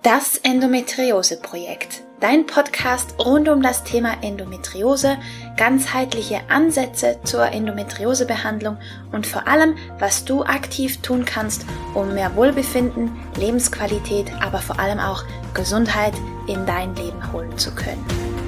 Das Endometriose-Projekt, dein Podcast rund um das Thema Endometriose, ganzheitliche Ansätze zur Endometriosebehandlung und vor allem, was du aktiv tun kannst, um mehr Wohlbefinden, Lebensqualität, aber vor allem auch Gesundheit in dein Leben holen zu können.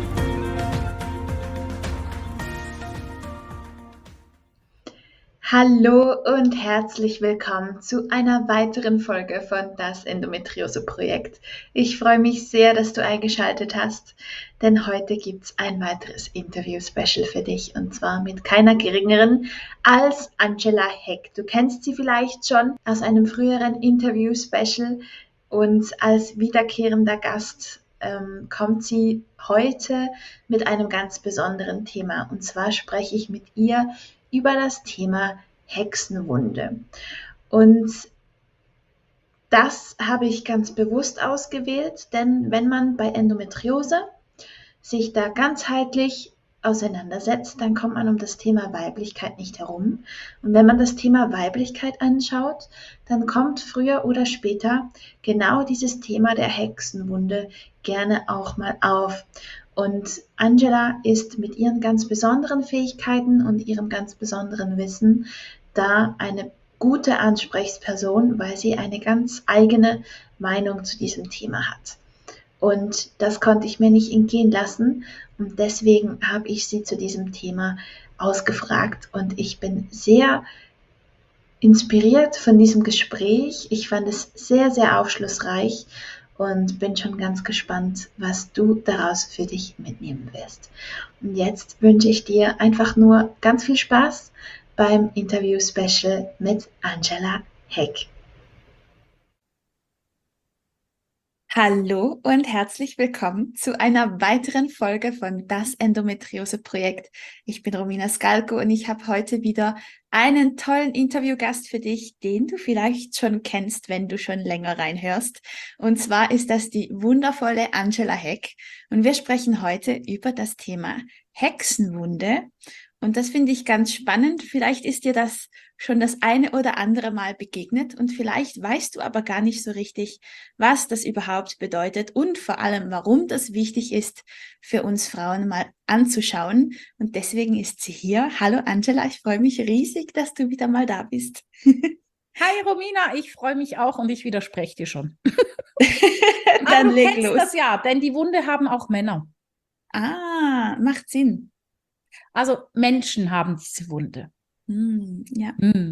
Hallo und herzlich willkommen zu einer weiteren Folge von Das Endometriose-Projekt. Ich freue mich sehr, dass du eingeschaltet hast, denn heute gibt es ein weiteres Interview-Special für dich und zwar mit keiner geringeren als Angela Heck. Du kennst sie vielleicht schon aus einem früheren Interview-Special und als wiederkehrender Gast kommt sie heute mit einem ganz besonderen Thema und zwar spreche ich mit ihr über das Thema Hexenwunde. Und das habe ich ganz bewusst ausgewählt, denn wenn man bei Endometriose sich da ganzheitlich auseinandersetzt, dann kommt man um das Thema Weiblichkeit nicht herum. Und wenn man das Thema Weiblichkeit anschaut, dann kommt früher oder später genau dieses Thema der Hexenwunde gerne auch mal auf. Und Angela ist mit ihren ganz besonderen Fähigkeiten und ihrem ganz besonderen Wissen da eine gute Ansprechperson, weil sie eine ganz eigene Meinung zu diesem Thema hat. Und das konnte ich mir nicht entgehen lassen und deswegen habe ich sie zu diesem Thema ausgefragt und ich bin sehr inspiriert von diesem Gespräch. Ich fand es sehr, sehr aufschlussreich und bin schon ganz gespannt, was du daraus für dich mitnehmen wirst. Und jetzt wünsche ich dir einfach nur ganz viel Spaß beim Interview-Special mit Angela Heck. Hallo und herzlich willkommen zu einer weiteren Folge von Das Endometriose-Projekt. Ich bin Romina Skalko und ich habe heute wieder einen tollen Interviewgast für dich, den du vielleicht schon kennst, wenn du schon länger reinhörst. Und zwar ist das die wundervolle Angela Heck. Und wir sprechen heute über das Thema Hexenwunde. Und das finde ich ganz spannend. Vielleicht ist dir das schon das eine oder andere Mal begegnet und vielleicht weißt du aber gar nicht so richtig, was das überhaupt bedeutet und vor allem, warum das wichtig ist, für uns Frauen mal anzuschauen. Und deswegen ist sie hier. Hallo Angela, ich freue mich riesig, dass du wieder mal da bist. Hi Romina, ich freue mich auch und ich widerspreche dir schon. Dann du leg kennst los. das ja, denn die Wunde haben auch Männer. Ah, macht Sinn. Also Menschen haben diese Wunde. Ja.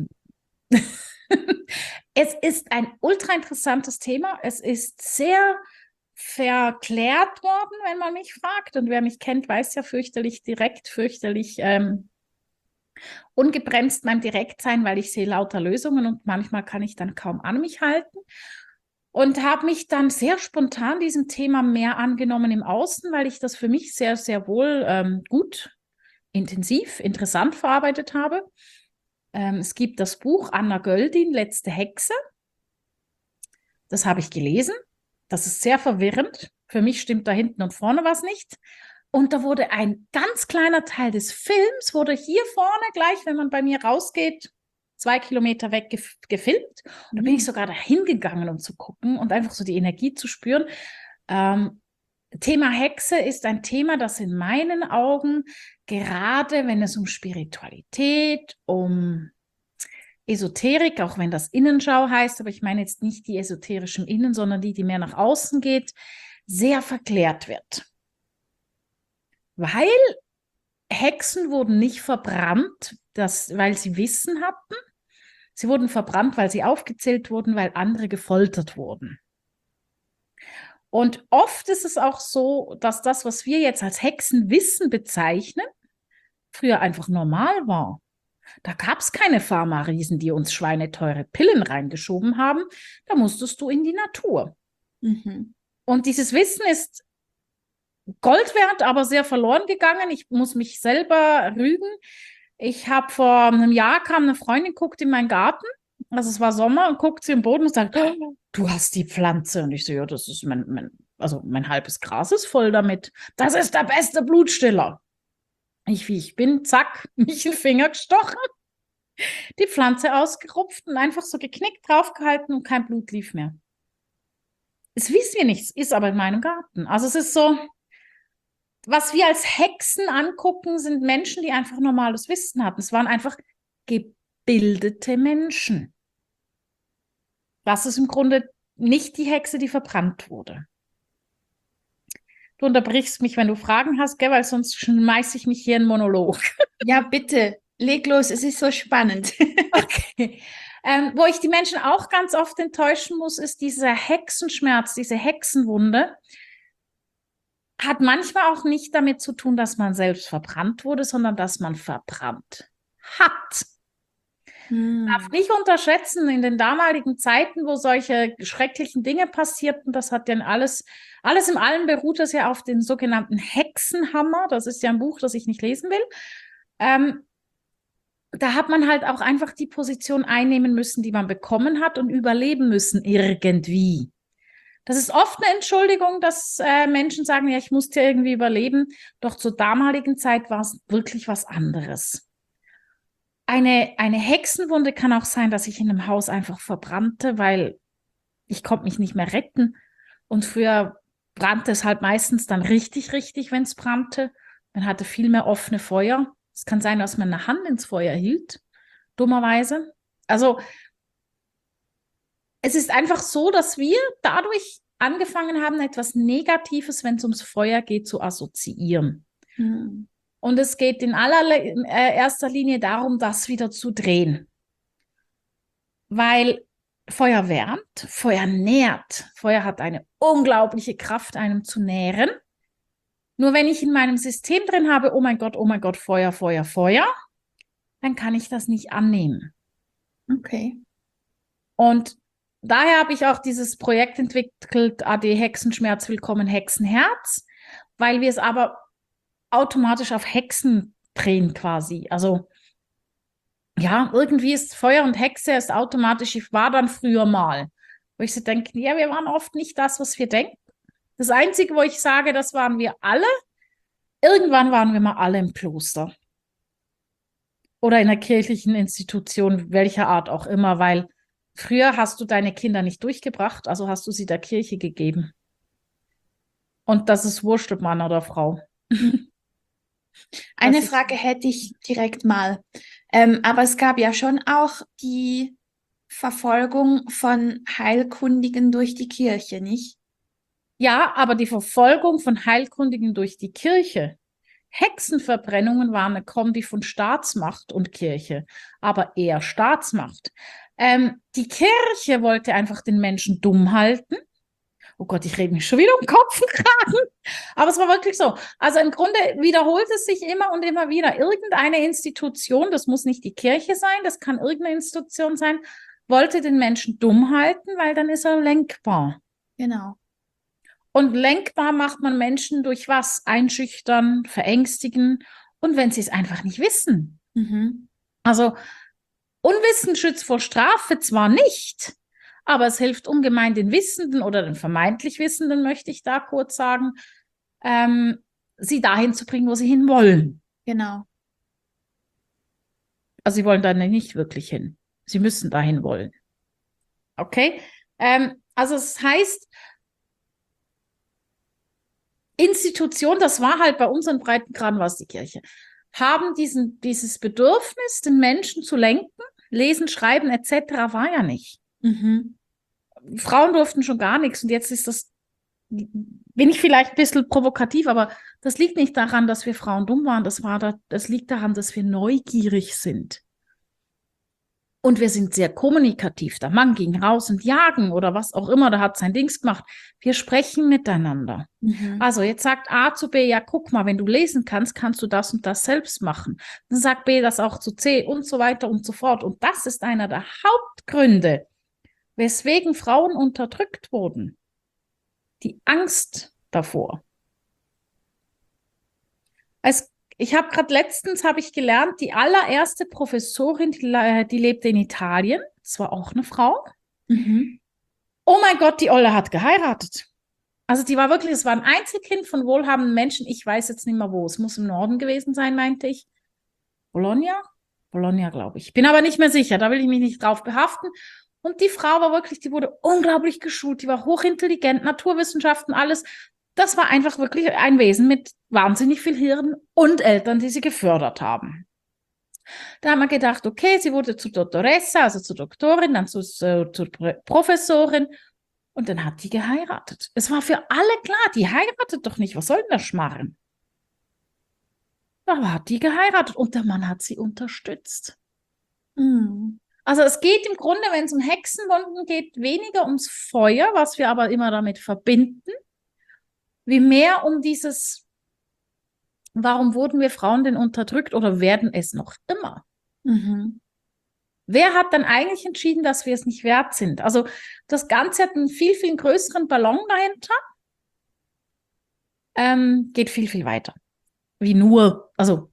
Es ist ein ultra interessantes Thema. Es ist sehr verklärt worden, wenn man mich fragt. Und wer mich kennt, weiß ja fürchterlich direkt, fürchterlich ungebremst beim Direktsein, weil ich sehe lauter Lösungen und manchmal kann ich dann kaum an mich halten. Und habe mich dann sehr spontan diesem Thema mehr angenommen im Außen, weil ich das für mich sehr, sehr wohl gut, intensiv, interessant verarbeitet habe. Es gibt das Buch Anna Göldin, Letzte Hexe. Das habe ich gelesen. Das ist sehr verwirrend. Für mich stimmt da hinten und vorne was nicht. Und da wurde ein ganz kleiner Teil des Films, wurde hier vorne gleich, wenn man bei mir rausgeht, 2 Kilometer weg gefilmt. Und da bin ich sogar dahin gegangen, um zu gucken und einfach so die Energie zu spüren. Thema Hexe ist ein Thema, das in meinen Augen, gerade wenn es um Spiritualität, um Esoterik, auch wenn das Innenschau heißt, aber ich meine jetzt nicht die esoterischen Innen, sondern die mehr nach außen geht, sehr verklärt wird. Weil Hexen wurden nicht verbrannt, weil sie Wissen hatten. Sie wurden verbrannt, weil sie aufgezählt wurden, weil andere gefoltert wurden. Und oft ist es auch so, dass das, was wir jetzt als Hexenwissen bezeichnen, früher einfach normal war. Da gab es keine Pharma-Riesen, die uns schweineteure Pillen reingeschoben haben. Da musstest du in die Natur. Und dieses Wissen ist Gold wert, aber sehr verloren gegangen. Ich muss mich selber rügen. Ich habe vor einem Jahr, kam eine Freundin, guckt in meinen Garten, also es war Sommer, und guckt sie im Boden und sagt, oh, du hast die Pflanze. Und ich so, ja, das ist mein halbes Gras ist voll damit. Das ist der beste Blutstiller. Wie ich bin, zack, mich in den Finger gestochen, die Pflanze ausgerupft und einfach so geknickt, draufgehalten und kein Blut lief mehr. es wissen wir nicht, es ist aber in meinem Garten. Also es ist so, was wir als Hexen angucken, sind Menschen, die einfach normales Wissen hatten. Es waren einfach gebildete Menschen. Das ist im Grunde nicht die Hexe, die verbrannt wurde. Du unterbrichst mich, wenn du Fragen hast, gell, weil sonst schmeiße ich mich hier in Monolog. Ja, bitte, leg los, es ist so spannend. Okay. Wo ich die Menschen auch ganz oft enttäuschen muss, ist dieser Hexenschmerz, diese Hexenwunde. Hat manchmal auch nicht damit zu tun, dass man selbst verbrannt wurde, sondern dass man verbrannt hat. Darf nicht unterschätzen, in den damaligen Zeiten, wo solche schrecklichen Dinge passierten, das hat ja alles im Allem beruht das ja auf den sogenannten Hexenhammer. Das ist ja ein Buch, das ich nicht lesen will. Da hat man halt auch einfach die Position einnehmen müssen, die man bekommen hat und überleben müssen irgendwie. Das ist oft eine Entschuldigung, dass Menschen sagen, ja, ich musste irgendwie überleben. Doch zur damaligen Zeit war es wirklich was anderes. Eine Hexenwunde kann auch sein, dass ich in einem Haus einfach verbrannte, weil ich konnte mich nicht mehr retten. Und früher brannte es halt meistens dann richtig, wenn es brannte. Man hatte viel mehr offene Feuer. Es kann sein, dass man eine Hand ins Feuer hielt, dummerweise. Also es ist einfach so, dass wir dadurch angefangen haben, etwas Negatives, wenn es ums Feuer geht, zu assoziieren. Mhm. Und es geht in allererster Linie darum, das wieder zu drehen. Weil Feuer wärmt, Feuer nährt. Feuer hat eine unglaubliche Kraft, einem zu nähren. Nur wenn ich in meinem System drin habe, oh mein Gott, Feuer, Feuer, Feuer, dann kann ich das nicht annehmen. Okay. Und daher habe ich auch dieses Projekt entwickelt, AD Hexenschmerz, Willkommen Hexenherz, weil wir es aber automatisch auf Hexen drehen quasi. Also ja, irgendwie ist Feuer und Hexe ist automatisch, ich war dann früher mal. Wo ich so denke, ja, wir waren oft nicht das, was wir denken. Das Einzige, wo ich sage, das waren wir alle. Irgendwann waren wir mal alle im Kloster. Oder in einer kirchlichen Institution, welcher Art auch immer, weil früher hast du deine Kinder nicht durchgebracht, also hast du sie der Kirche gegeben. Und das ist wurscht, ob Mann oder Frau. Eine Frage hätte ich direkt mal. Aber es gab ja schon auch die Verfolgung von Heilkundigen durch die Kirche, nicht? Ja, aber die Verfolgung von Heilkundigen durch die Kirche. Hexenverbrennungen waren eine Kombi von Staatsmacht und Kirche, aber eher Staatsmacht. Die Kirche wollte einfach den Menschen dumm halten. Oh Gott, ich rede mich schon wieder um Kopf und Kragen. Aber es war wirklich so. Also im Grunde wiederholt es sich immer und immer wieder. Irgendeine Institution, das muss nicht die Kirche sein, das kann irgendeine Institution sein, wollte den Menschen dumm halten, weil dann ist er lenkbar. Genau. Und lenkbar macht man Menschen durch was? Einschüchtern, verängstigen und wenn sie es einfach nicht wissen. Mhm. Also Unwissen schützt vor Strafe zwar nicht, aber es hilft ungemein den Wissenden oder den vermeintlich Wissenden, möchte ich da kurz sagen, sie dahin zu bringen, wo sie hin wollen. Genau. Also sie wollen da nicht wirklich hin. Sie müssen dahin wollen. Okay? Also es heißt, Institution, das war halt bei unseren Breitengraden, war es die Kirche, haben dieses Bedürfnis, den Menschen zu lenken, lesen, schreiben etc. war ja nicht. Mhm. Frauen durften schon gar nichts und jetzt ist das, bin ich vielleicht ein bisschen provokativ, aber das liegt nicht daran, dass wir Frauen dumm waren, das liegt daran, dass wir neugierig sind. Und wir sind sehr kommunikativ. Der Mann ging raus und jagen oder was auch immer, der hat sein Dings gemacht. Wir sprechen miteinander. Mhm. Also jetzt sagt A zu B, ja guck mal, wenn du lesen kannst, kannst du das und das selbst machen. Dann sagt B das auch zu C und so weiter und so fort. Und das ist einer der Hauptgründe, weswegen Frauen unterdrückt wurden. Die Angst davor. Ich habe gerade letztens gelernt, die allererste Professorin, die lebte in Italien. Das war auch eine Frau. Mhm. Oh mein Gott, die Olle hat geheiratet. Also die war wirklich, es war ein Einzelkind von wohlhabenden Menschen. Ich weiß jetzt nicht mehr wo. Es muss im Norden gewesen sein, meinte ich. Bologna? Bologna, glaube ich. Bin aber nicht mehr sicher. Da will ich mich nicht drauf behaften. Und die Frau war wirklich, die wurde unglaublich geschult, die war hochintelligent, Naturwissenschaften, alles. Das war einfach wirklich ein Wesen mit wahnsinnig viel Hirn und Eltern, die sie gefördert haben. Da haben wir gedacht, okay, sie wurde zur Dottoressa, also zur Doktorin, dann zur Professorin und dann hat die geheiratet. Es war für alle klar, die heiratet doch nicht, was soll denn das Schmarren? Aber hat die geheiratet und der Mann hat sie unterstützt. Mhm. Also es geht im Grunde, wenn es um Hexenwunden geht, weniger ums Feuer, was wir aber immer damit verbinden, wie mehr um dieses, warum wurden wir Frauen denn unterdrückt oder werden es noch immer? Mhm. Wer hat dann eigentlich entschieden, dass wir es nicht wert sind? Also das Ganze hat einen viel, viel größeren Ballon dahinter, geht viel, viel weiter. Wie nur,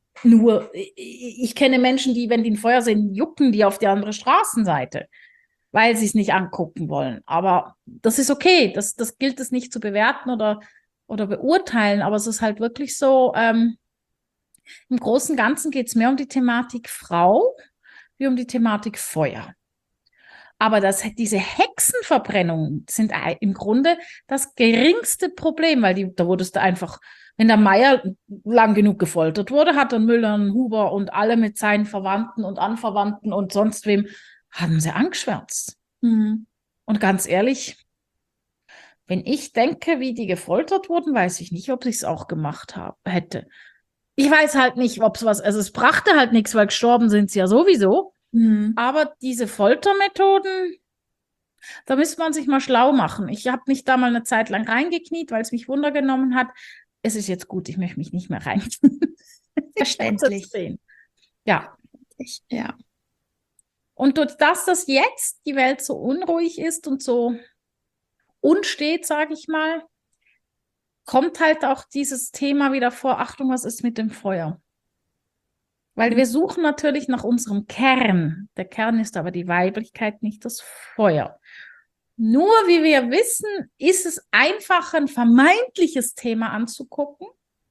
ich kenne Menschen, die, wenn die ein Feuer sehen, jucken die auf die andere Straßenseite, weil sie es nicht angucken wollen. Aber das ist okay, das gilt es nicht zu bewerten oder beurteilen, aber es ist halt wirklich so, im Großen und Ganzen geht es mehr um die Thematik Frau wie um die Thematik Feuer. Aber diese Hexenverbrennungen sind im Grunde das geringste Problem, weil da wurdest du einfach, wenn der Meier lang genug gefoltert wurde, hat dann Müller und Huber und alle mit seinen Verwandten und Anverwandten und sonst wem, haben sie angeschwärzt. Mhm. Und ganz ehrlich, wenn ich denke, wie die gefoltert wurden, weiß ich nicht, ob ich es auch gemacht hätte. Ich weiß halt nicht, ob es was, also es brachte halt nichts, weil gestorben sind sie ja sowieso. Mhm. Aber diese Foltermethoden, da müsste man sich mal schlau machen. Ich habe mich da mal eine Zeit lang reingekniet, weil es mich Wunder genommen hat. Es ist jetzt gut, ich möchte mich nicht mehr reinknien. Verständlich. Ja. Ja. Und durch das, dass jetzt die Welt so unruhig ist und so unstet, sage ich mal, kommt halt auch dieses Thema wieder vor, Achtung, was ist mit dem Feuer? Weil wir suchen natürlich nach unserem Kern. Der Kern ist aber die Weiblichkeit, nicht das Feuer. Nur wie wir wissen, ist es einfach ein vermeintliches Thema anzugucken,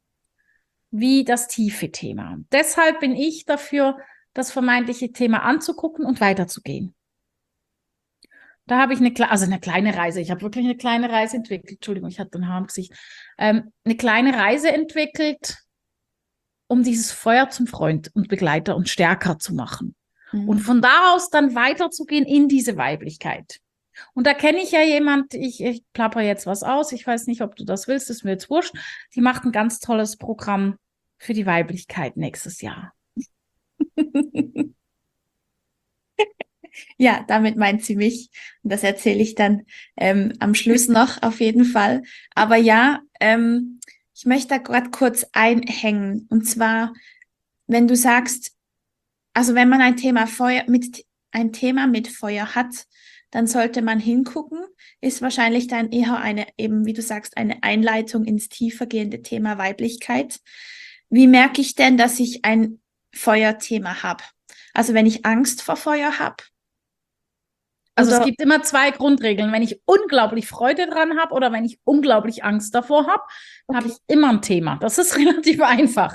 wie das tiefe Thema. Deshalb bin ich dafür, das vermeintliche Thema anzugucken und weiterzugehen. Da habe ich eine kleine Reise. Ich habe wirklich eine kleine Reise entwickelt. Entschuldigung, ich hatte ein Haar im Gesicht. Eine kleine Reise entwickelt, um dieses Feuer zum Freund und Begleiter und stärker zu machen. Mhm. Und von da aus dann weiterzugehen in diese Weiblichkeit. Und da kenne ich ja jemand, ich plapper jetzt was aus, ich weiß nicht, ob du das willst, ist mir jetzt wurscht. Die macht ein ganz tolles Programm für die Weiblichkeit nächstes Jahr. Ja, damit meint sie mich. Und das erzähle ich dann am Schluss noch auf jeden Fall. Aber ja, ich möchte da gerade kurz einhängen. Und zwar, wenn du sagst, also wenn man ein Thema mit Feuer hat, dann sollte man hingucken, ist wahrscheinlich dann eher eben wie du sagst, eine Einleitung ins tiefergehende Thema Weiblichkeit. Wie merke ich denn, dass ich ein Feuerthema habe? Also wenn ich Angst vor Feuer habe? Also es gibt immer 2 Grundregeln. Wenn ich unglaublich Freude dran habe oder wenn ich unglaublich Angst davor habe, dann habe ich immer ein Thema. Das ist relativ einfach.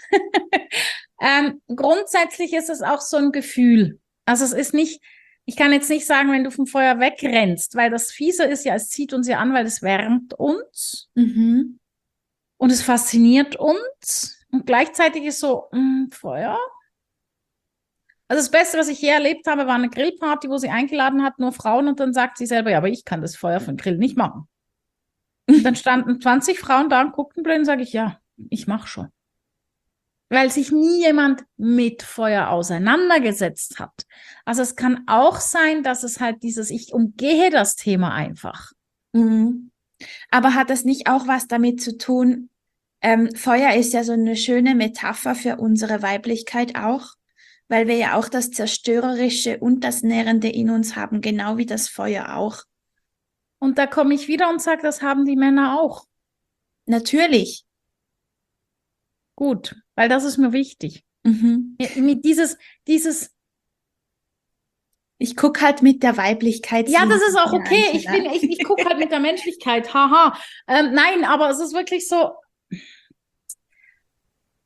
Grundsätzlich ist es auch so ein Gefühl. Also es ist nicht, ich kann jetzt nicht sagen, wenn du vom Feuer wegrennst, weil das Fiese ist ja, es zieht uns ja an, weil es wärmt uns und es fasziniert uns und gleichzeitig ist so, Feuer. Also das Beste, was ich je erlebt habe, war eine Grillparty, wo sie eingeladen hat, nur Frauen und dann sagt sie selber, ja, aber ich kann das Feuer für den Grill nicht machen. Und dann standen 20 Frauen da und guckten blöd und sage ich, ja, ich mache schon. Weil sich nie jemand mit Feuer auseinandergesetzt hat. Also es kann auch sein, dass es halt ich umgehe das Thema einfach. Mhm. Aber hat das nicht auch was damit zu tun? Feuer ist ja so eine schöne Metapher für unsere Weiblichkeit auch, weil wir ja auch das Zerstörerische und das Nährende in uns haben, genau wie das Feuer auch. Und da komme ich wieder und sage, das haben die Männer auch. Natürlich. Gut, weil das ist mir wichtig. Mit dieses ich gucke halt mit der Weiblichkeit. Ja, das ist auch okay. Ich gucke halt mit der Menschlichkeit. Haha. Nein, aber es ist wirklich so.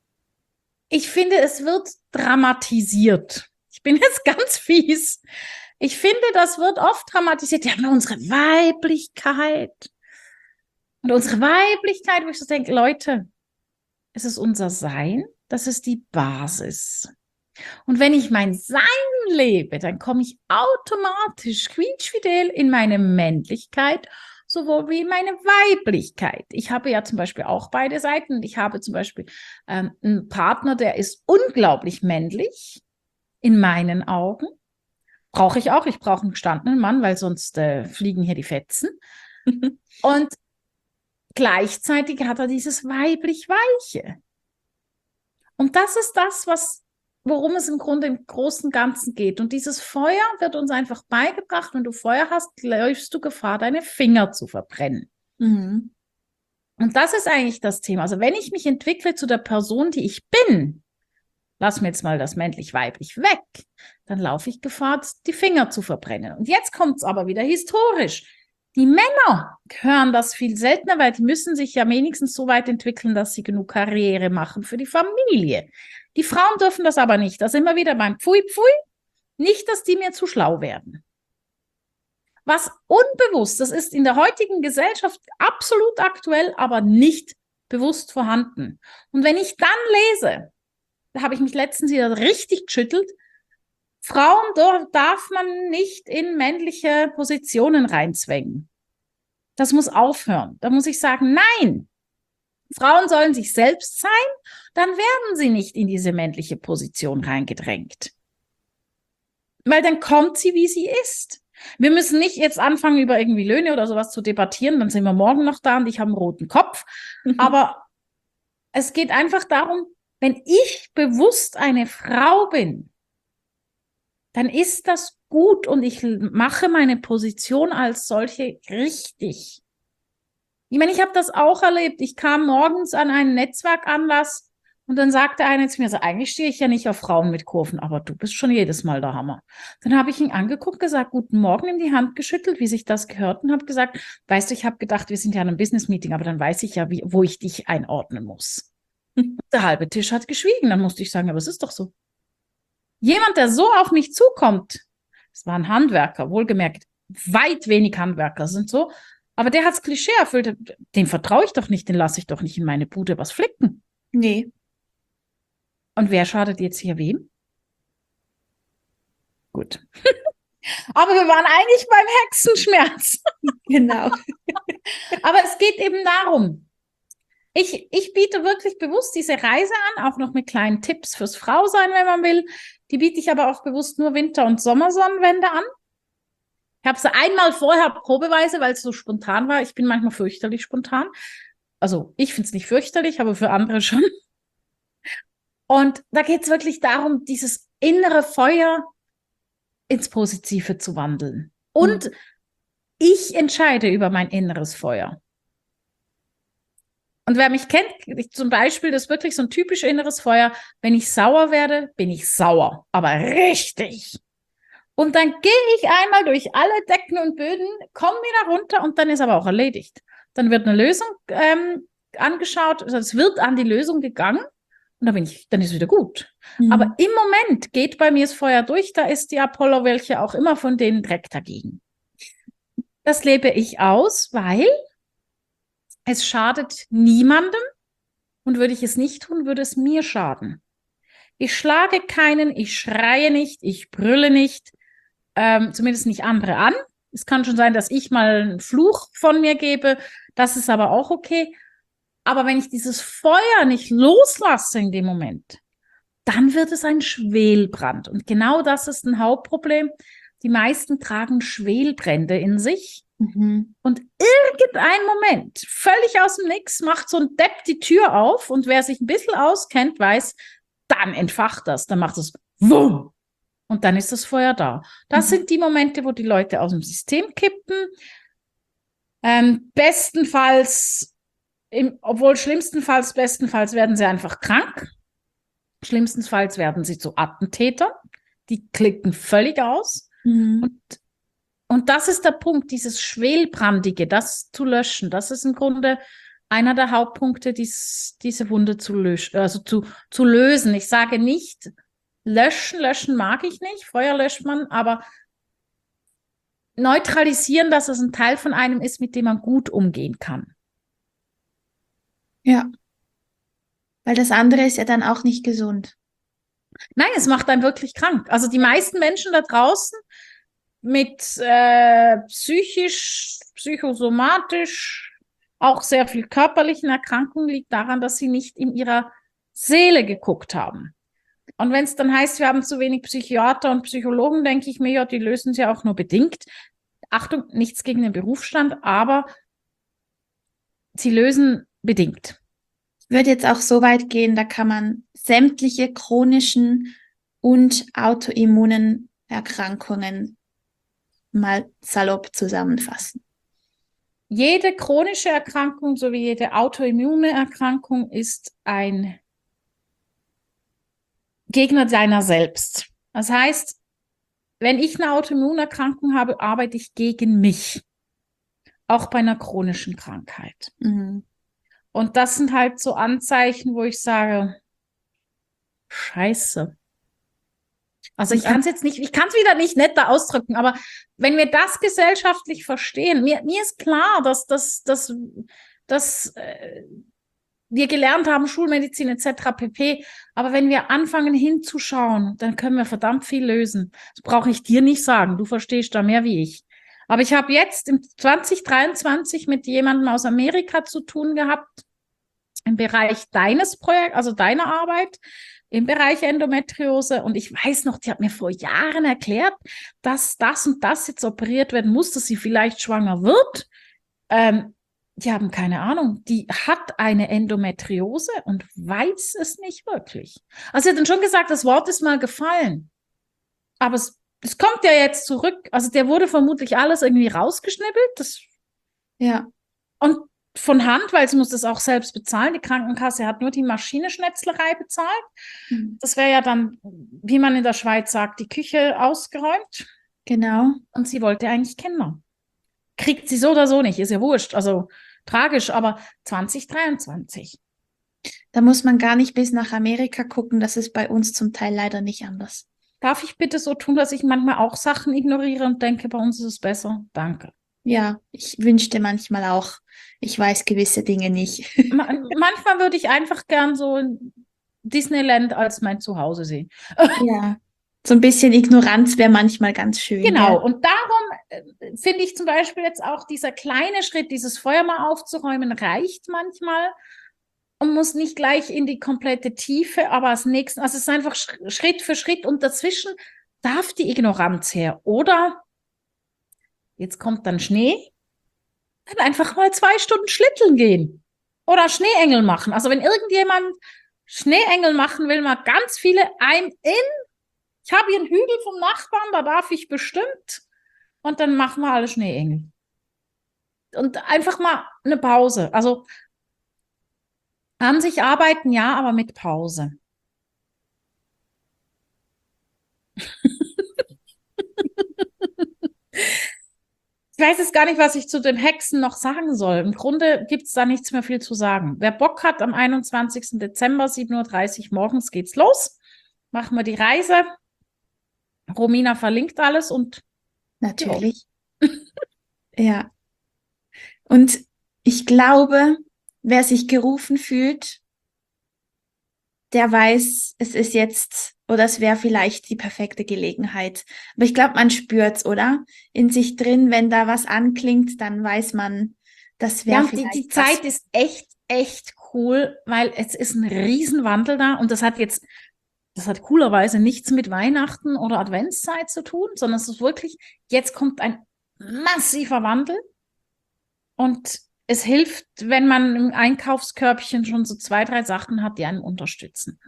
Ich finde, es wird dramatisiert. Ich bin jetzt ganz fies. Ich finde, das wird oft dramatisiert. Wir haben unsere Weiblichkeit. Und unsere Weiblichkeit, wo ich so denke, Leute, es ist unser Sein, das ist die Basis. Und wenn ich mein Sein lebe, dann komme ich automatisch quietschfidel in meine Männlichkeit, sowohl wie in meine Weiblichkeit. Ich habe ja zum Beispiel auch beide Seiten. Ich habe zum Beispiel einen Partner, der ist unglaublich männlich in meinen Augen. Brauche ich auch. Ich brauche einen gestandenen Mann, weil sonst fliegen hier die Fetzen. Und gleichzeitig hat er dieses weiblich-weiche. Und das ist das, worum es im Grunde im Großen und Ganzen geht. Und dieses Feuer wird uns einfach beigebracht. Wenn du Feuer hast, läufst du Gefahr, deine Finger zu verbrennen. Mhm. Und das ist eigentlich das Thema. Also wenn ich mich entwickle zu der Person, die ich bin, lass mir jetzt mal das männlich-weiblich weg, dann laufe ich Gefahr, die Finger zu verbrennen. Und jetzt kommt es aber wieder historisch. Die Männer hören das viel seltener, weil die müssen sich ja wenigstens so weit entwickeln, dass sie genug Karriere machen für die Familie. Die Frauen dürfen das aber nicht. Das ist immer wieder beim Pfui, Pfui. Nicht, dass die mir zu schlau werden. Was unbewusst, das ist in der heutigen Gesellschaft absolut aktuell, aber nicht bewusst vorhanden. Und wenn ich dann lese, da habe ich mich letztens wieder richtig geschüttelt, Frauen darf man nicht in männliche Positionen reinzwängen. Das muss aufhören. Da muss ich sagen, nein. Frauen sollen sich selbst sein, dann werden sie nicht in diese männliche Position reingedrängt. Weil dann kommt sie, wie sie ist. Wir müssen nicht jetzt anfangen, über irgendwie Löhne oder sowas zu debattieren, dann sind wir morgen noch da und ich habe einen roten Kopf. Aber es geht einfach darum, wenn ich bewusst eine Frau bin, dann ist das gut und ich mache meine Position als solche richtig. Ich meine, ich habe das auch erlebt. Ich kam morgens an einen Netzwerkanlass und dann sagte einer zu mir, also eigentlich stehe ich ja nicht auf Frauen mit Kurven, aber du bist schon jedes Mal der Hammer. Dann habe ich ihn angeguckt, gesagt, guten Morgen, ihm die Hand geschüttelt, wie sich das gehört und habe gesagt, weißt du, ich habe gedacht, wir sind ja in einem Business-Meeting, aber dann weiß ich ja, wo ich dich einordnen muss. Der halbe Tisch hat geschwiegen. Dann musste ich sagen, aber es ist doch so. Jemand, der so auf mich zukommt, das war ein Handwerker, wohlgemerkt, weit wenig Handwerker sind so, aber der hat das Klischee erfüllt, dem vertraue ich doch nicht, den lasse ich doch nicht in meine Bude was flicken. Nee. Und wer schadet jetzt hier wem? Gut. Aber wir waren eigentlich beim Hexenschmerz. Genau. Aber es geht eben darum, ich biete wirklich bewusst diese Reise an, auch noch mit kleinen Tipps fürs Frausein, wenn man will. Die biete ich aber auch bewusst nur Winter- und Sommersonnenwende an. Ich habe sie einmal vorher probeweise, weil es so spontan war. Ich bin manchmal fürchterlich spontan. Also ich finde es nicht fürchterlich, aber für andere schon. Und da geht es wirklich darum, dieses innere Feuer ins Positive zu wandeln. Und ich entscheide über mein inneres Feuer. Und wer mich kennt, zum Beispiel, das ist wirklich so ein typisch inneres Feuer. Wenn ich sauer werde, bin ich sauer. Aber richtig. Und dann gehe ich einmal durch alle Decken und Böden, komme wieder runter und dann ist aber auch erledigt. Dann wird eine Lösung angeschaut, also es wird an die Lösung gegangen und dann ist es wieder gut. Aber im Moment geht bei mir das Feuer durch, da ist die Apollo, welche auch immer von denen Dreck dagegen. Das lebe ich aus, weil es schadet niemandem und würde ich es nicht tun, würde es mir schaden. Ich schlage keinen, ich schreie nicht, ich brülle nicht, zumindest nicht andere an. Es kann schon sein, dass ich mal einen Fluch von mir gebe, das ist aber auch okay. Aber wenn ich dieses Feuer nicht loslasse in dem Moment, dann wird es ein Schwelbrand. Und genau das ist ein Hauptproblem. Die meisten tragen Schwelbrände in sich. Und irgendein Moment, völlig aus dem Nix, macht so ein Depp die Tür auf und wer sich ein bisschen auskennt, weiß, dann entfacht das, dann macht es wumm und dann ist das Feuer da. Das sind die Momente, wo die Leute aus dem System kippen. Bestenfalls, bestenfalls werden sie einfach krank. Schlimmstenfalls werden sie zu Attentätern. Die klicken völlig aus. Und das ist der Punkt, dieses Schwelbrandige, das zu löschen. Das ist im Grunde einer der Hauptpunkte, diese Wunde zu löschen, also zu lösen. Ich sage nicht, löschen mag ich nicht, Feuer löscht man, aber neutralisieren, dass es ein Teil von einem ist, mit dem man gut umgehen kann. Ja. Weil das andere ist ja dann auch nicht gesund. Nein, es macht einen wirklich krank. Also die meisten Menschen da draußen mit psychisch, psychosomatisch, auch sehr viel körperlichen Erkrankungen liegt daran, dass sie nicht in ihrer Seele geguckt haben. Und wenn es dann heißt, wir haben zu wenig Psychiater und Psychologen, denke ich mir, ja, die lösen es ja auch nur bedingt. Achtung, nichts gegen den Berufsstand, aber sie lösen bedingt. Ich würde jetzt auch so weit gehen, da kann man sämtliche chronischen und autoimmunen Erkrankungen mal salopp zusammenfassen. Jede chronische Erkrankung sowie jede autoimmune Erkrankung ist ein Gegner deiner selbst. Das heißt, wenn ich eine Autoimmunerkrankung habe, arbeite ich gegen mich. Auch bei einer chronischen Krankheit. Mhm. Und das sind halt so Anzeichen, wo ich sage, Scheiße. Also ich kann es jetzt nicht, ich kann es wieder nicht netter ausdrücken, aber wenn wir das gesellschaftlich verstehen, mir ist klar, dass wir gelernt haben, Schulmedizin etc. pp. Aber wenn wir anfangen hinzuschauen, dann können wir verdammt viel lösen. Das brauche ich dir nicht sagen, du verstehst da mehr wie ich. Aber ich habe jetzt im 2023 mit jemandem aus Amerika zu tun gehabt, im Bereich deines Projekts, also deiner Arbeit, im Bereich Endometriose. Und ich weiß noch, die hat mir vor Jahren erklärt, dass das und das jetzt operiert werden muss, dass sie vielleicht schwanger wird. Die haben keine Ahnung. Die hat eine Endometriose und weiß es nicht wirklich. Also sie hat dann schon gesagt, das Wort ist mal gefallen. Aber es kommt ja jetzt zurück. Also der wurde vermutlich alles irgendwie rausgeschnippelt. Ja. Und von Hand, weil sie muss das auch selbst bezahlen. Die Krankenkasse hat nur die Maschinenschnetzlerei bezahlt. Mhm. Das wäre ja dann, wie man in der Schweiz sagt, die Küche ausgeräumt. Genau. Und sie wollte eigentlich Kinder. Kriegt sie so oder so nicht, ist ja wurscht. Also tragisch, aber 2023. Da muss man gar nicht bis nach Amerika gucken. Das ist bei uns zum Teil leider nicht anders. Darf ich bitte so tun, dass ich manchmal auch Sachen ignoriere und denke, bei uns ist es besser? Danke. Ja, ich wünschte manchmal auch, ich weiß gewisse Dinge nicht. Manchmal würde ich einfach gern so Disneyland als mein Zuhause sehen. Ja, so ein bisschen Ignoranz wäre manchmal ganz schön. Genau, Gell? und darum finde ich zum Beispiel jetzt auch dieser kleine Schritt, dieses Feuer mal aufzuräumen, reicht manchmal und muss nicht gleich in die komplette Tiefe, aber als nächsten, also es ist einfach Schritt für Schritt und dazwischen darf die Ignoranz her. Oder jetzt kommt dann Schnee, dann einfach mal 2 Stunden Schlitteln gehen oder Schneeengel machen. Also wenn irgendjemand Schneeengel machen will, mal ganz viele ich habe hier einen Hügel vom Nachbarn, da darf ich bestimmt. Und dann machen wir alle Schneeengel. Und einfach mal eine Pause. Also an sich arbeiten, ja, aber mit Pause. Ich weiß jetzt gar nicht, was ich zu den Hexen noch sagen soll. Im Grunde gibt es da nichts mehr viel zu sagen. Wer Bock hat, am 21. Dezember, 7:30 Uhr morgens geht's los. Machen wir die Reise. Romina verlinkt alles und Natürlich. Ja. Und ich glaube, wer sich gerufen fühlt, der weiß, es ist jetzt oder es wäre vielleicht die perfekte Gelegenheit. Aber ich glaube, man spürt's, oder? In sich drin, wenn da was anklingt, dann weiß man, das ja, wäre und vielleicht die was. Zeit ist echt cool, weil es ist ein Riesenwandel da und das hat coolerweise nichts mit Weihnachten oder Adventszeit zu tun, sondern es ist wirklich, jetzt kommt ein massiver Wandel und es hilft, wenn man im Einkaufskörbchen schon so 2, 3 Sachen hat, die einen unterstützen.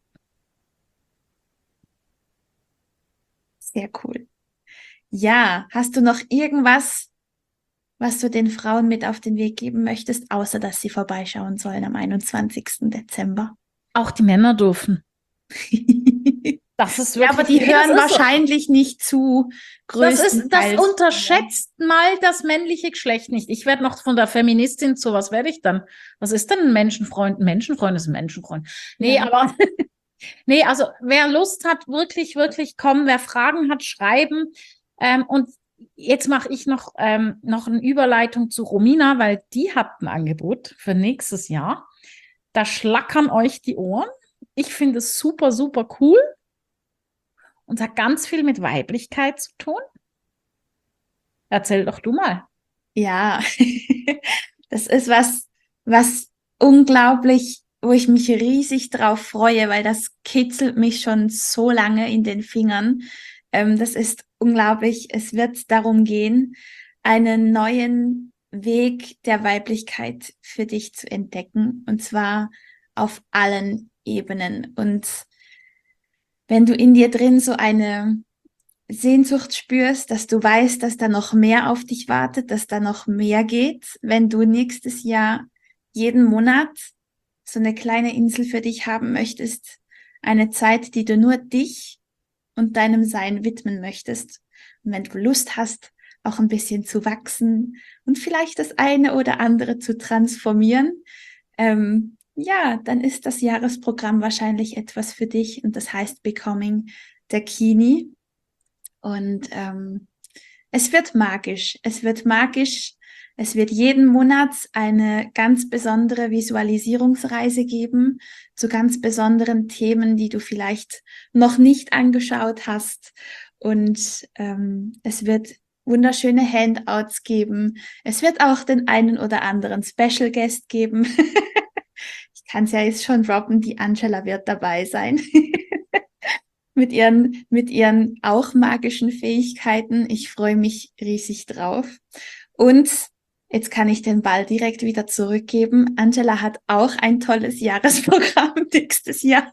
Sehr cool. Ja, hast du noch irgendwas, was du den Frauen mit auf den Weg geben möchtest, außer dass sie vorbeischauen sollen am 21. Dezember? Auch die Männer dürfen. Das ist Ja, wirklich, aber die hören das ist so. wahrscheinlich nicht zu. Das Größtenteils. unterschätzt mal das männliche Geschlecht nicht. Ich werde noch von der Feministin zu, was werde ich dann? Was ist denn ein Menschenfreund? Ein Menschenfreund ist ein Menschenfreund. Nee, Ja. aber nee, also wer Lust hat, wirklich kommen, wer Fragen hat, schreiben. Und jetzt mache ich noch eine Überleitung zu Romina, weil die hat ein Angebot für nächstes Jahr. Da schlackern euch die Ohren. Ich finde es super, super cool und hat ganz viel mit Weiblichkeit zu tun. Erzähl doch du mal. Ja, das ist was unglaublich, wo ich mich riesig drauf freue, weil das kitzelt mich schon so lange in den Fingern. Das ist unglaublich. Es wird darum gehen, einen neuen Weg der Weiblichkeit für dich zu entdecken, und zwar auf allen Ebenen. Und wenn du in dir drin so eine Sehnsucht spürst, dass du weißt, dass da noch mehr auf dich wartet, dass da noch mehr geht, wenn du nächstes Jahr jeden Monat so eine kleine Insel für dich haben möchtest, eine Zeit, die du nur dich und deinem Sein widmen möchtest. Und wenn du Lust hast, auch ein bisschen zu wachsen und vielleicht das eine oder andere zu transformieren, ja, dann ist das Jahresprogramm wahrscheinlich etwas für dich, und das heißt Becoming Dakini. Und es wird magisch. Es wird magisch. Es wird jeden Monat eine ganz besondere Visualisierungsreise geben zu ganz besonderen Themen, die du vielleicht noch nicht angeschaut hast. Und es wird wunderschöne Handouts geben. Es wird auch den einen oder anderen Special Guest geben. Ich kann es ja jetzt schon droppen, die Angela wird dabei sein. Mit ihren auch magischen Fähigkeiten. Ich freue mich riesig drauf. Und jetzt kann ich den Ball direkt wieder zurückgeben. Angela hat auch ein tolles Jahresprogramm nächstes Jahr.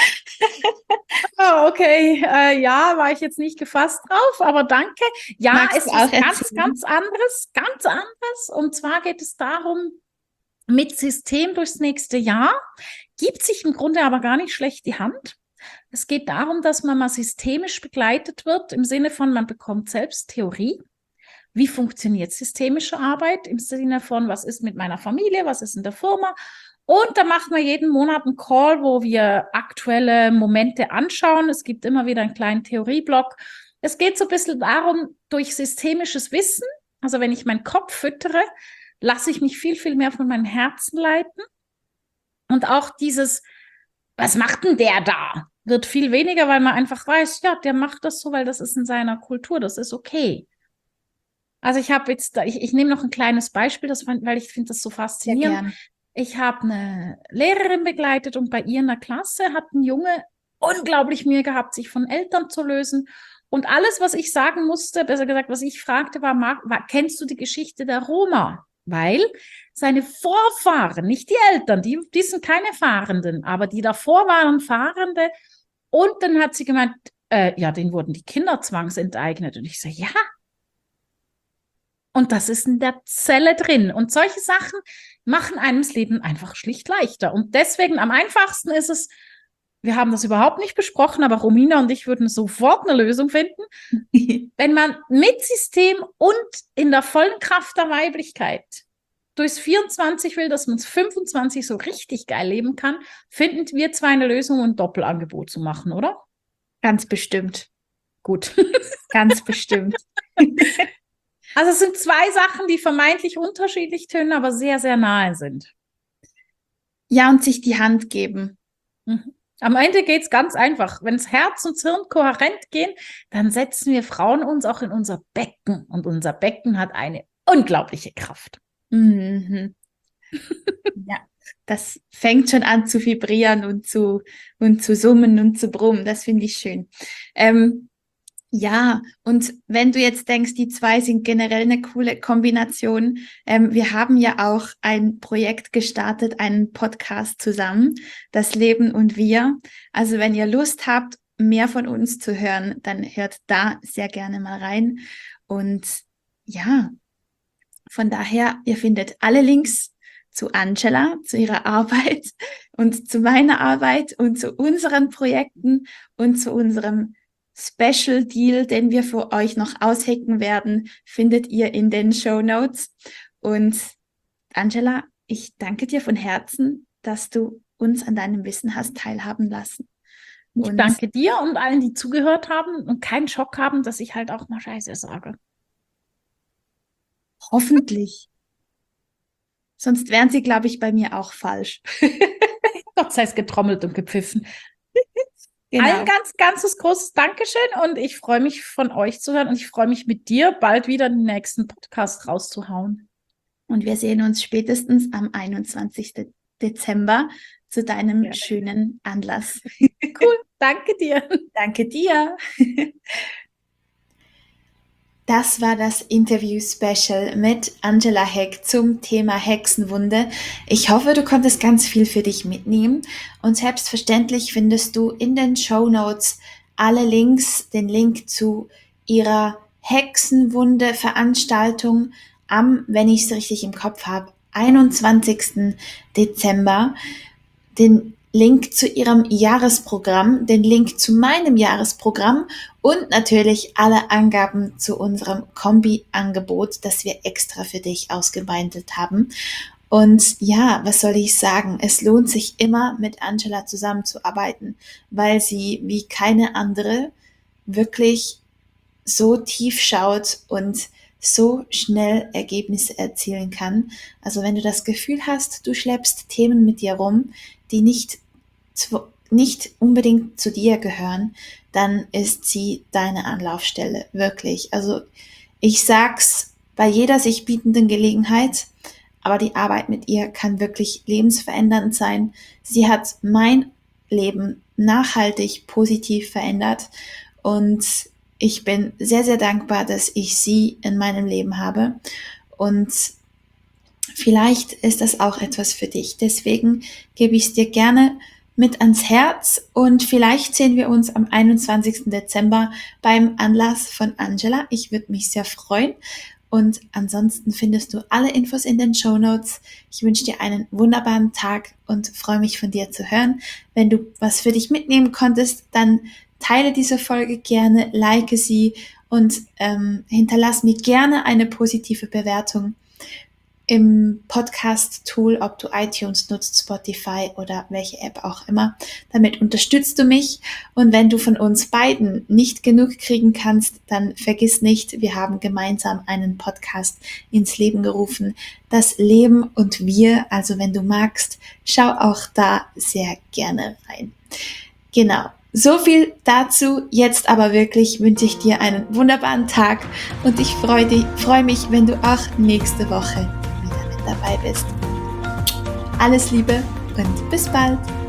Oh, okay, ja, war ich jetzt nicht gefasst drauf, aber danke. Ja, Magst es du ist auch ganz, erzählen? ganz anderes, ganz anderes. Und zwar geht es darum, mit System durchs nächste Jahr, gibt sich im Grunde aber gar nicht schlecht die Hand. Es geht darum, dass man mal systemisch begleitet wird, im Sinne von, man bekommt selbst Theorie. Wie funktioniert systemische Arbeit? Im Sinne von, was ist mit meiner Familie, was ist in der Firma? Und da machen wir jeden Monat einen Call, wo wir aktuelle Momente anschauen. Es gibt immer wieder einen kleinen Theorieblock. Es geht so ein bisschen darum, durch systemisches Wissen, also wenn ich meinen Kopf füttere, lasse ich mich viel, viel mehr von meinem Herzen leiten. Und auch dieses, was macht denn der da? Wird viel weniger, weil man einfach weiß, ja, der macht das so, weil das ist in seiner Kultur, das ist okay. Also ich nehme noch ein kleines Beispiel, weil ich finde das so faszinierend. Gern. Ich habe eine Lehrerin begleitet und bei ihr in der Klasse hat ein Junge unglaublich Mühe gehabt, sich von Eltern zu lösen. Und alles, was ich sagen musste, besser gesagt, was ich fragte, war, kennst du die Geschichte der Roma? Weil seine Vorfahren, nicht die Eltern, die sind keine Fahrenden, aber die davor waren Fahrende. Und dann hat sie gemeint, ja, denen wurden die Kinder zwangsenteignet. Und ich so, ja. Und das ist in der Zelle drin. Und solche Sachen machen einem das Leben einfach schlicht leichter. Und deswegen am einfachsten ist es, wir haben das überhaupt nicht besprochen, aber Romina und ich würden sofort eine Lösung finden, wenn man mit System und in der vollen Kraft der Weiblichkeit durchs 24 will, dass man es 25 so richtig geil leben kann, finden wir zwei eine Lösung, ein Doppelangebot zu machen, oder? Ganz bestimmt. Gut. Ganz bestimmt. Also es sind zwei Sachen, die vermeintlich unterschiedlich tönen, aber sehr, sehr nahe sind. Ja, und sich die Hand geben. Mhm. Am Ende geht es ganz einfach. Wenn das Herz und das Hirn kohärent gehen, dann setzen wir Frauen uns auch in unser Becken. Und unser Becken hat eine unglaubliche Kraft. Mhm. Ja, das fängt schon an zu vibrieren und zu summen und zu brummen. Das finde ich schön. Ja, und wenn du jetzt denkst, die zwei sind generell eine coole Kombination, wir haben ja auch ein Projekt gestartet, einen Podcast zusammen, Das Leben und wir. Also wenn ihr Lust habt, mehr von uns zu hören, dann hört da sehr gerne mal rein. Und ja, von daher, ihr findet alle Links zu Angela, zu ihrer Arbeit und zu meiner Arbeit und zu unseren Projekten und zu unserem Special Deal, den wir für euch noch aushecken werden, findet ihr in den Shownotes. Und Angela, ich danke dir von Herzen, dass du uns an deinem Wissen hast teilhaben lassen. Ich danke dir und allen, die zugehört haben und keinen Schock haben, dass ich halt auch mal Scheiße sage. Hoffentlich. Sonst wären sie, glaube ich, bei mir auch falsch. Gott sei es getrommelt und gepfiffen. Genau. Ein ganzes großes Dankeschön und ich freue mich von euch zu hören und ich freue mich mit dir bald wieder den nächsten Podcast rauszuhauen. Und wir sehen uns spätestens am 21. Dezember zu deinem schönen Anlass. Cool, danke dir. Danke dir. Das war das Interview-Special mit Angela Heck zum Thema Hexenwunde. Ich hoffe, du konntest ganz viel für dich mitnehmen und selbstverständlich findest du in den Shownotes alle Links, den Link zu ihrer Hexenwunde-Veranstaltung am, wenn ich es richtig im Kopf habe, 21. Dezember, den Link zu ihrem Jahresprogramm, den Link zu meinem Jahresprogramm und natürlich alle Angaben zu unserem Kombi-Angebot, das wir extra für dich ausgebastelt haben. Und ja, was soll ich sagen? Es lohnt sich immer, mit Angela zusammenzuarbeiten, weil sie wie keine andere wirklich so tief schaut und so schnell Ergebnisse erzielen kann. Also wenn du das Gefühl hast, du schleppst Themen mit dir rum, die nicht unbedingt zu dir gehören, dann ist sie deine Anlaufstelle, wirklich. Also ich sag's bei jeder sich bietenden Gelegenheit, aber die Arbeit mit ihr kann wirklich lebensverändernd sein. Sie hat mein Leben nachhaltig positiv verändert und ich bin sehr, sehr dankbar, dass ich sie in meinem Leben habe und vielleicht ist das auch etwas für dich. Deswegen gebe ich es dir gerne mit ans Herz und vielleicht sehen wir uns am 21. Dezember beim Anlass von Angela. Ich würde mich sehr freuen und ansonsten findest du alle Infos in den Shownotes. Ich wünsche dir einen wunderbaren Tag und freue mich von dir zu hören. Wenn du was für dich mitnehmen konntest, dann teile diese Folge gerne, like sie und hinterlass mir gerne eine positive Bewertung im Podcast-Tool, ob du iTunes nutzt, Spotify oder welche App auch immer. Damit unterstützt du mich. Und wenn du von uns beiden nicht genug kriegen kannst, dann vergiss nicht, wir haben gemeinsam einen Podcast ins Leben gerufen. Das Leben und wir, also wenn du magst, schau auch da sehr gerne rein. Genau. So viel dazu. Jetzt aber wirklich wünsche ich dir einen wunderbaren Tag und ich freue mich, wenn du auch nächste Woche dabei bist. Alles Liebe und bis bald!